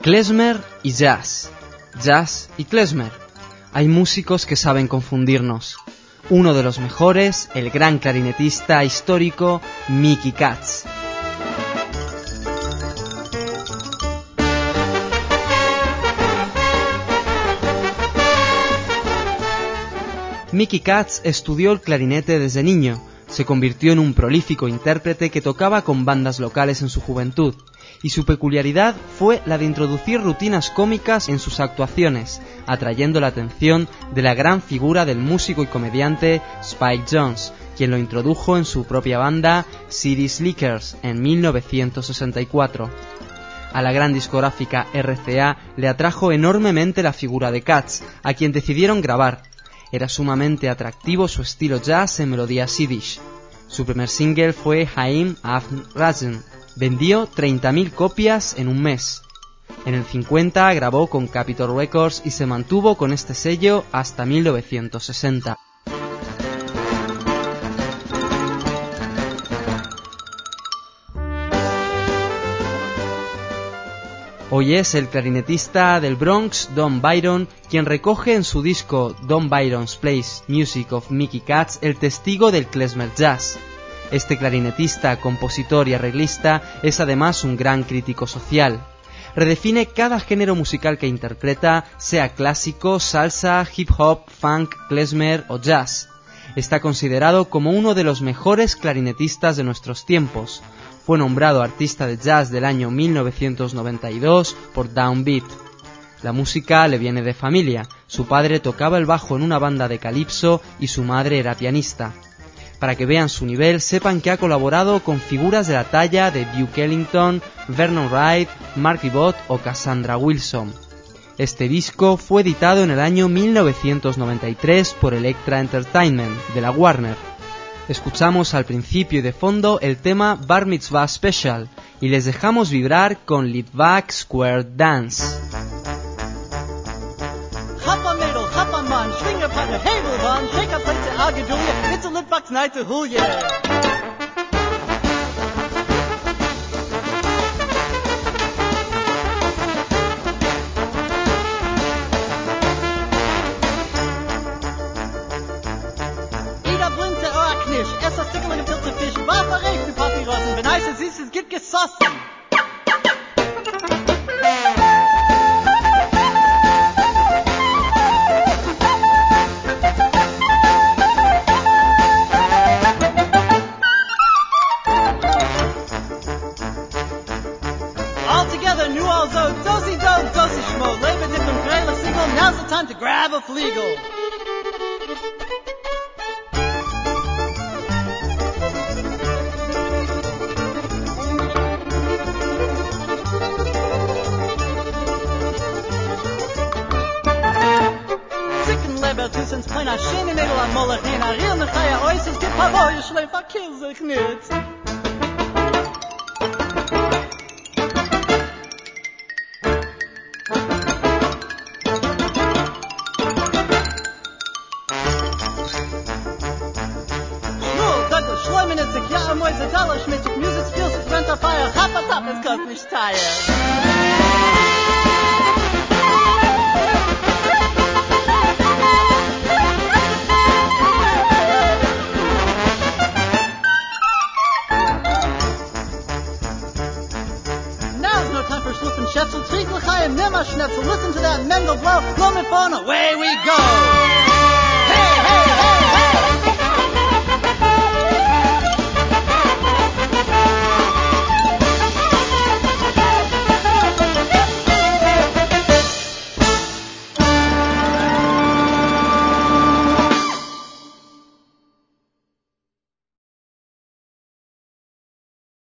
Klezmer y jazz. Jazz y klezmer. Hay músicos que saben confundirnos. Uno de los mejores, el gran clarinetista histórico Mickey Katz. Mickey Katz estudió el clarinete desde niño. Se convirtió en un prolífico intérprete que tocaba con bandas locales en su juventud, y su peculiaridad fue la de introducir rutinas cómicas en sus actuaciones, atrayendo la atención de la gran figura del músico y comediante Spike Jonze, quien lo introdujo en su propia banda City Slickers en 1964. A la gran discográfica RCA le atrajo enormemente la figura de Katz, a quien decidieron grabar. Era sumamente atractivo su estilo jazz en melodías yiddish. Su primer single fue Haim Avn Razen. Vendió 30.000 copias en un mes. En el 50 grabó con Capitol Records y se mantuvo con este sello hasta 1960. Hoy es el clarinetista del Bronx, Don Byron, quien recoge en su disco Don Byron's Plays Music of Mickey Katz el testigo del klezmer jazz. Este clarinetista, compositor y arreglista es además un gran crítico social. Redefine cada género musical que interpreta, sea clásico, salsa, hip hop, funk, klezmer o jazz. Está considerado como uno de los mejores clarinetistas de nuestros tiempos. Fue nombrado artista de jazz del año 1992 por Downbeat. La música le viene de familia. Su padre tocaba el bajo en una banda de calipso y su madre era pianista. Para que vean su nivel, sepan que ha colaborado con figuras de la talla de Duke Ellington, Vernon Wright, Mark Ribot o Cassandra Wilson. Este disco fue editado en el año 1993 por Elektra Entertainment, de la Warner. Escuchamos al principio y de fondo el tema Bar Mitzvah Special y les dejamos vibrar con Litvak Square Dance. Man, swing upon the Hebelbahn, shake up like the Agadulia, it's a Litvak's night to Hulya. Ida Blinte or a Knish, Essa Stickel in a Pilze Fisch, Waffe Reif, die Papyrossen, wenn heiße Süßes gibt gesossen. Now's the time to grab a Fliegel. Zicken Leber, Tussens, Pleiner, Schöne Mädel an Molech, Nena, Rirne, Chaya, Oises, Gib Pavoy, Schleifer, Käse, Knitz. Music feels it rent a fire, hop a top is cut mich tired. Now's no time for Schluff and Schätzel, Triegel, Chaim, Nimmer, Schnetzel, listen to that Mendel blow, blow me phone, away we go!